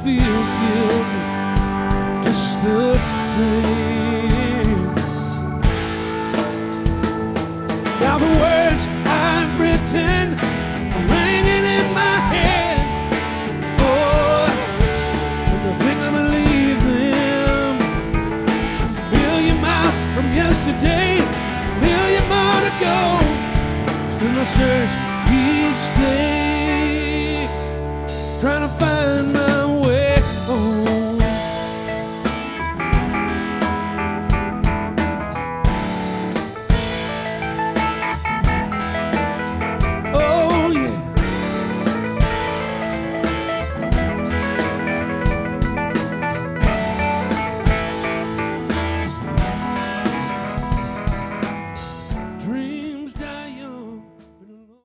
feel guilty just the same. Now the words I've written are ringing in my head. Oh, and I think I believe them. A million miles from yesterday, a million more to go. Still I search each day, trying to find